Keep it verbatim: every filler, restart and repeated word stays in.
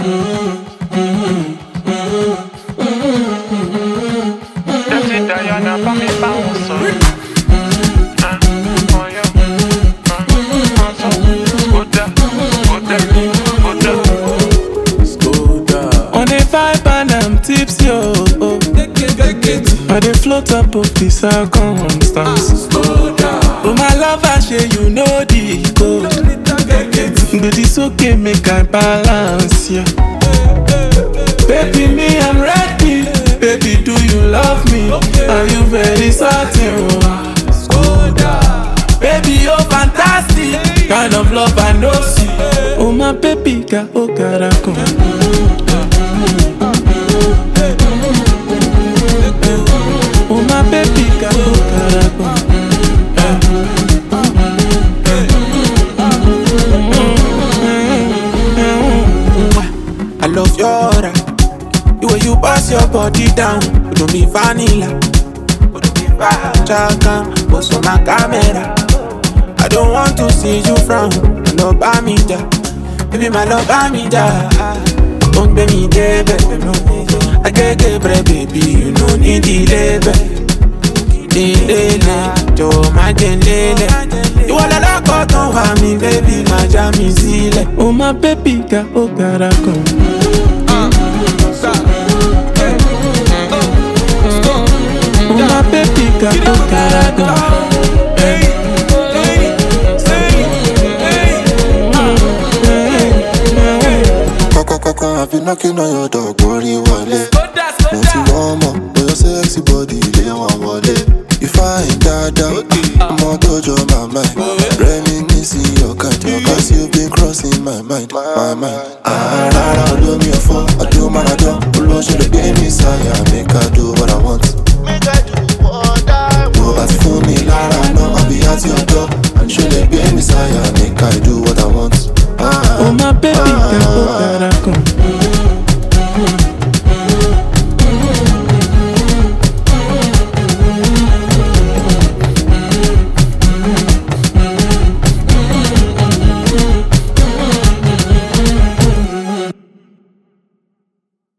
Dirty Diana, pa mi bounce. Ah, oh yeah. Ah, bounce. Oda, oda, oda. On a vibe and I'm tipsy, oh, oh. I dey float up of the circumstance. Oh my lover, say you know the code. But it's okay, make I balance, yeah. Baby, me, I'm ready. Baby, do you love me? Are you very certain? Baby, you're fantastic. Kind of love I know see. Oh my baby, ga oh caracon. Oh my baby, ga oh caracon. I love your aura, the way you pass your body down. You don't be vanilla, you don't be chaka, post on my camera. I don't want to see you frown. My love by me da, baby my love by me da. Don't be me baby, I get get bread baby, you no need delay, delay, Joe my delay. You wanna lock out on me baby, my jam is zile. Oh my baby, ga oh caracon. Oh my baby, ga oh caracon. Koko koko, I've been knocking on your door, worry wale. Want to warm up, but your sexy body, they want wale. If I ain't dada, I'm on dojo my mind. Reminiscing your kind, cause you've been crossing my mind, my mind. Ah, rara, do me a fall, I do man I do. Pull on, should have gave me sire, make her do what I want. Make I do what I want. But for me, Lara, no, I'll be at your door. And should have gave me sire, make her do